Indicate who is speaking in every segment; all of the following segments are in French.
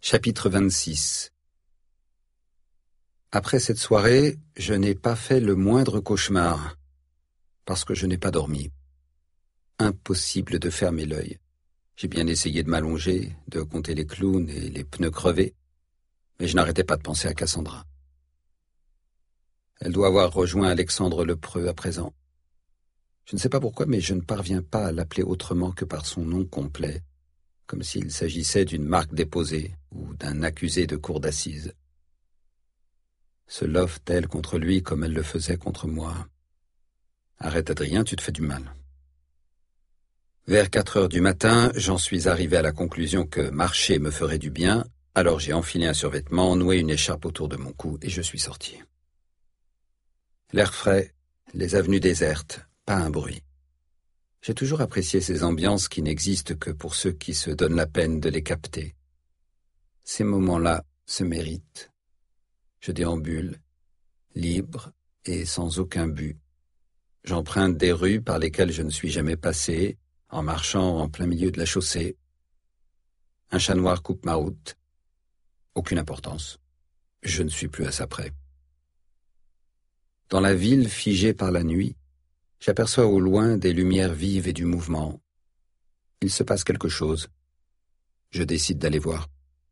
Speaker 1: Chapitre 26. Après cette soirée, je n'ai pas fait le moindre cauchemar, parce que je n'ai pas dormi. Impossible de fermer l'œil. J'ai bien essayé de m'allonger, de compter les clowns et les pneus crevés, mais je n'arrêtais pas de penser à Cassandra. Elle doit avoir rejoint Alexandre Lepreux à présent. Je ne sais pas pourquoi, mais je ne parviens pas à l'appeler autrement que par son nom complet, comme s'il s'agissait d'une marque déposée ou d'un accusé de cour d'assises. Se love-t-elle contre lui comme elle le faisait contre moi? Arrête, Adrien, tu te fais du mal. Vers 4 heures du matin, j'en suis arrivé à la conclusion que marcher me ferait du bien, alors j'ai enfilé un survêtement, noué une écharpe autour de mon cou et je suis sorti. L'air frais, les avenues désertes, pas un bruit. J'ai toujours apprécié ces ambiances qui n'existent que pour ceux qui se donnent la peine de les capter. Ces moments-là se méritent. Je déambule, libre et sans aucun but. J'emprunte des rues par lesquelles je ne suis jamais passé, en marchant en plein milieu de la chaussée. Un chat noir coupe ma route. Aucune importance. Je ne suis plus à ça près. Dans la ville figée par la nuit, j'aperçois au loin des lumières vives et du mouvement. Il se passe quelque chose. Je décide d'aller voir.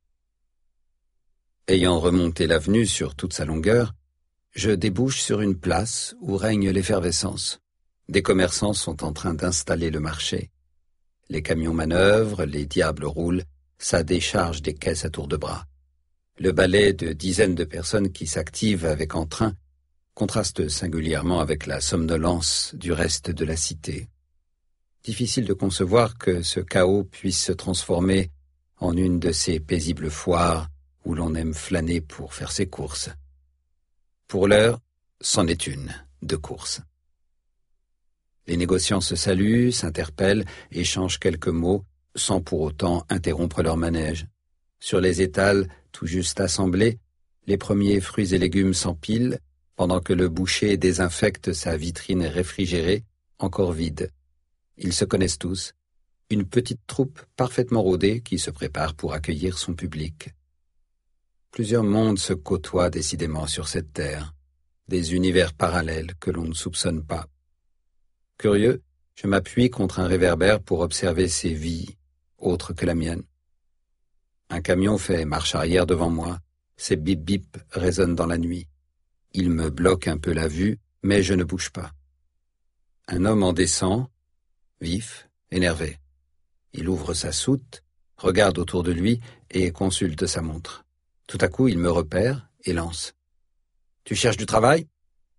Speaker 1: Ayant remonté l'avenue sur toute sa longueur, je débouche sur une place où règne l'effervescence. Des commerçants sont en train d'installer le marché. Les camions manœuvrent, les diables roulent, ça décharge des caisses à tour de bras. Le balai de dizaines de personnes qui s'activent avec entrain contraste singulièrement avec la somnolence du reste de la cité. Difficile de concevoir que ce chaos puisse se transformer en une de ces paisibles foires où l'on aime flâner pour faire ses courses. Pour l'heure, c'en est une, de course. Les négociants se saluent, s'interpellent, échangent quelques mots, sans pour autant interrompre leur manège. Sur les étals, tout juste assemblés, les premiers fruits et légumes s'empilent, pendant que le boucher désinfecte sa vitrine réfrigérée, encore vide. Ils se connaissent tous, une petite troupe parfaitement rodée qui se prépare pour accueillir son public. Plusieurs mondes se côtoient décidément sur cette terre, des univers parallèles que l'on ne soupçonne pas. Curieux, je m'appuie contre un réverbère pour observer ces vies, autres que la mienne. Un camion fait marche arrière devant moi, ses bip-bip résonnent dans la nuit. Il me bloque un peu la vue, mais je ne bouge pas. Un homme en descend, vif, énervé. Il ouvre sa soute, regarde autour de lui et consulte sa montre. Tout à coup, il me repère et lance. « Tu cherches du travail ?»« Moi ?»«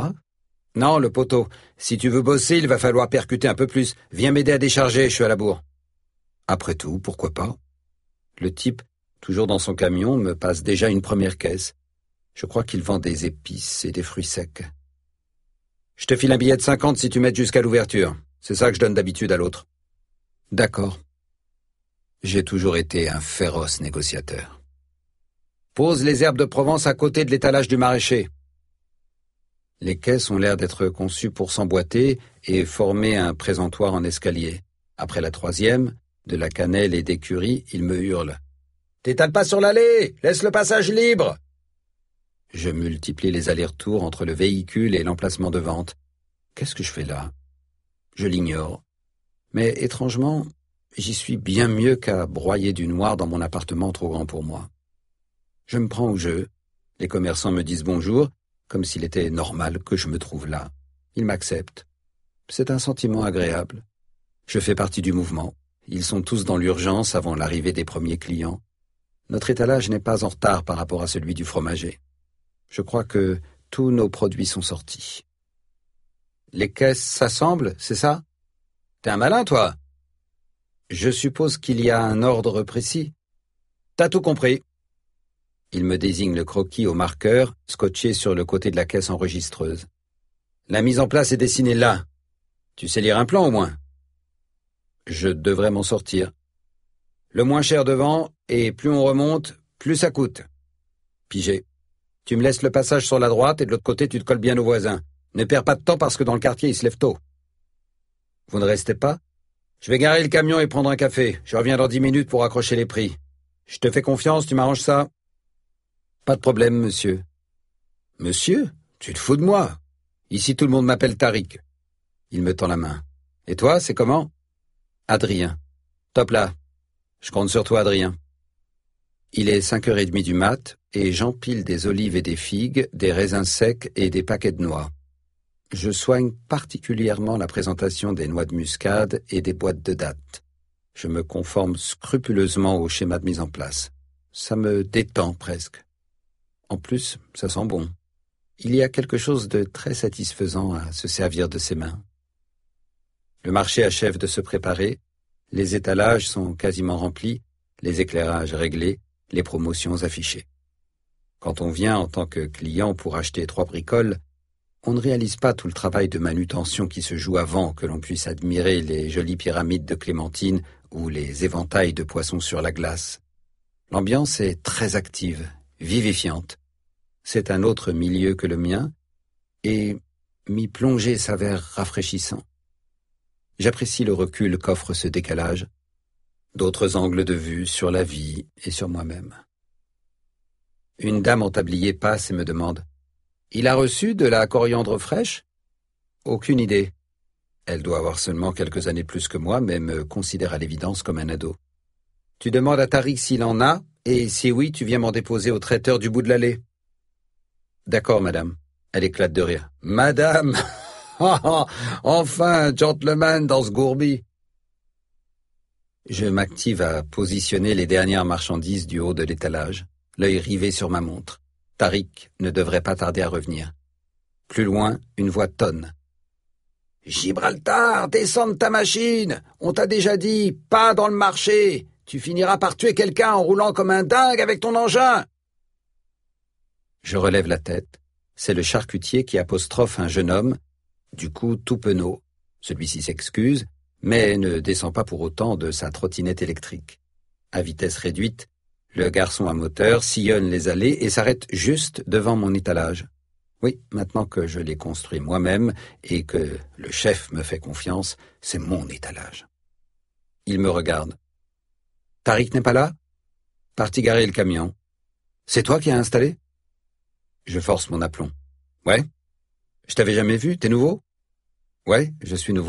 Speaker 1: Non, le poteau. Si tu veux bosser, il va falloir percuter un peu plus. Viens m'aider à décharger, je suis à la bourre. » Après tout, pourquoi pas? Le type, toujours dans son camion, me passe déjà une première caisse. Je crois qu'il vend des épices et des fruits secs. « Je te file un billet de 50 si tu m'aides jusqu'à l'ouverture. C'est ça que je donne d'habitude à l'autre. » D'accord. J'ai toujours été un féroce négociateur. Pose les herbes de Provence à côté de l'étalage du maraîcher. Les caisses ont l'air d'être conçues pour s'emboîter et former un présentoir en escalier. Après la troisième, de la cannelle et des currys, il me hurle. « T'étales pas sur l'allée! Laisse le passage libre !» Je multiplie les allers-retours entre le véhicule et l'emplacement de vente. Qu'est-ce que je fais là? Je l'ignore. Mais étrangement, j'y suis bien mieux qu'à broyer du noir dans mon appartement trop grand pour moi. Je me prends au jeu. Les commerçants me disent bonjour, comme s'il était normal que je me trouve là. Ils m'acceptent. C'est un sentiment agréable. Je fais partie du mouvement. Ils sont tous dans l'urgence avant l'arrivée des premiers clients. Notre étalage n'est pas en retard par rapport à celui du fromager. Je crois que tous nos produits sont sortis. Les caisses s'assemblent, c'est ça? T'es un malin, toi? Je suppose qu'il y a un ordre précis. T'as tout compris. Il me désigne le croquis au marqueur, scotché sur le côté de la caisse enregistreuse. La mise en place est dessinée là. Tu sais lire un plan au moins? Je devrais m'en sortir. Le moins cher devant, et plus on remonte, plus ça coûte. Pigé. Tu me laisses le passage sur la droite et de l'autre côté tu te colles bien aux voisins. Ne perds pas de temps parce que dans le quartier il se lève tôt. Vous ne restez pas? Je vais garer le camion et prendre un café. Je reviens dans 10 minutes pour accrocher les prix. Je te fais confiance, tu m'arranges ça. Pas de problème, monsieur. Monsieur? Tu te fous de moi? Ici, tout le monde m'appelle Tariq. Il me tend la main. Et toi, c'est comment? Adrien. Top là. Je compte sur toi, Adrien. Il est 5h30 du mat, et j'empile des olives et des figues, des raisins secs et des paquets de noix. Je soigne particulièrement la présentation des noix de muscade et des boîtes de dattes. Je me conforme scrupuleusement au schéma de mise en place. Ça me détend presque. En plus, ça sent bon. Il y a quelque chose de très satisfaisant à se servir de ses mains. Le marché achève de se préparer, les étalages sont quasiment remplis, les éclairages réglés, les promotions affichées. Quand on vient en tant que client pour acheter 3 bricoles, on ne réalise pas tout le travail de manutention qui se joue avant que l'on puisse admirer les jolies pyramides de clémentines ou les éventails de poissons sur la glace. L'ambiance est très active, vivifiante. C'est un autre milieu que le mien, et m'y plonger s'avère rafraîchissant. J'apprécie le recul qu'offre ce décalage, d'autres angles de vue sur la vie et sur moi-même. Une dame en tablier passe et me demande « Il a reçu de la coriandre fraîche ?» Aucune idée. Elle doit avoir seulement quelques années plus que moi, mais me considère à l'évidence comme un ado. « Tu demandes à Tariq s'il en a, et si oui, tu viens m'en déposer au traiteur du bout de l'allée. » D'accord, madame. Elle éclate de rire. « Madame ! Enfin, un gentleman dans ce gourbi !» Je m'active à positionner les dernières marchandises du haut de l'étalage, l'œil rivé sur ma montre. Tariq ne devrait pas tarder à revenir. Plus loin, une voix tonne. « Gibraltar, descends de ta machine! On t'a déjà dit, pas dans le marché! Tu finiras par tuer quelqu'un en roulant comme un dingue avec ton engin !» Je relève la tête. C'est le charcutier qui apostrophe un jeune homme, du coup tout penaud. Celui-ci s'excuse, mais ne descend pas pour autant de sa trottinette électrique. À vitesse réduite, le garçon à moteur sillonne les allées et s'arrête juste devant mon étalage. Oui, maintenant que je l'ai construit moi-même et que le chef me fait confiance, c'est mon étalage. Il me regarde. « Tariq n'est pas là ?»« Parti garer le camion. »« C'est toi qui as installé ?» Je force mon aplomb. « Ouais. Je t'avais jamais vu, t'es nouveau ?»« Ouais, je suis nouveau. »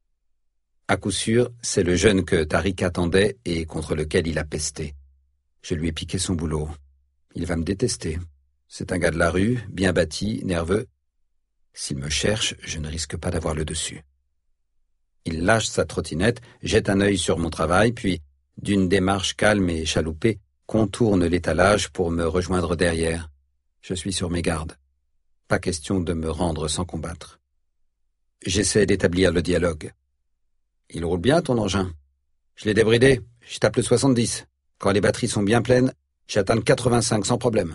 Speaker 1: À coup sûr, c'est le jeune que Tariq attendait et contre lequel il a pesté. Je lui ai piqué son boulot. Il va me détester. C'est un gars de la rue, bien bâti, nerveux. S'il me cherche, je ne risque pas d'avoir le dessus. Il lâche sa trottinette, jette un œil sur mon travail, puis, d'une démarche calme et chaloupée, contourne l'étalage pour me rejoindre derrière. Je suis sur mes gardes. Pas question de me rendre sans combattre. J'essaie d'établir le dialogue. Il roule bien, ton engin? Je l'ai débridé. Je tape le 70. Quand les batteries sont bien pleines, j'atteins le 85 sans problème.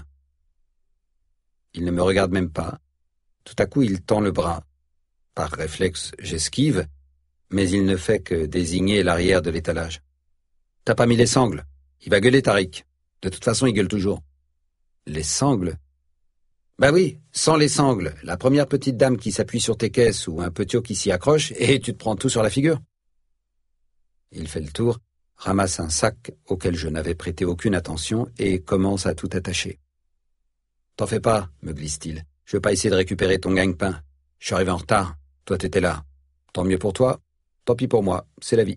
Speaker 1: Il ne me regarde même pas. Tout à coup, il tend le bras. Par réflexe, j'esquive, mais il ne fait que désigner l'arrière de l'étalage. « T'as pas mis les sangles. Il va gueuler, Tariq. De toute façon, il gueule toujours. »« Les sangles ?»« Bah oui, sans les sangles. La première petite dame qui s'appuie sur tes caisses ou un petiot qui s'y accroche, et tu te prends tout sur la figure. » Il fait le tour, ramasse un sac auquel je n'avais prêté aucune attention et commence à tout attacher. « T'en fais pas, me glisse-t-il. Je veux pas essayer de récupérer ton gagne-pain. Je suis arrivé en retard. Toi, t'étais là. Tant mieux pour toi, tant pis pour moi. C'est la vie. »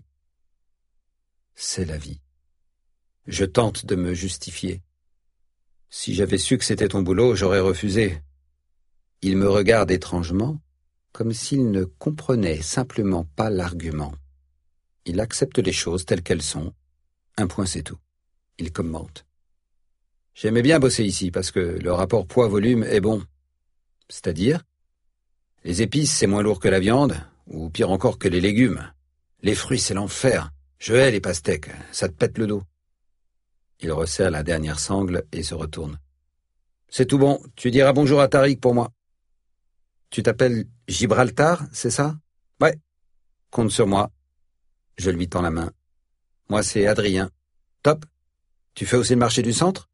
Speaker 1: C'est la vie. Je tente de me justifier. Si j'avais su que c'était ton boulot, j'aurais refusé. Il me regarde étrangement, comme s'il ne comprenait simplement pas l'argument. Il accepte les choses telles qu'elles sont. Un point, c'est tout. Il commente. J'aimais bien bosser ici parce que le rapport poids-volume est bon. C'est-à-dire? Les épices, c'est moins lourd que la viande, ou pire encore que les légumes. Les fruits, c'est l'enfer. Je hais les pastèques, ça te pète le dos. Il resserre la dernière sangle et se retourne. C'est tout bon, tu diras bonjour à Tariq pour moi. Tu t'appelles Gibraltar, c'est ça? Ouais. Compte sur moi. Je lui tends la main. Moi, c'est Adrien. Top. Tu fais aussi le marché du centre?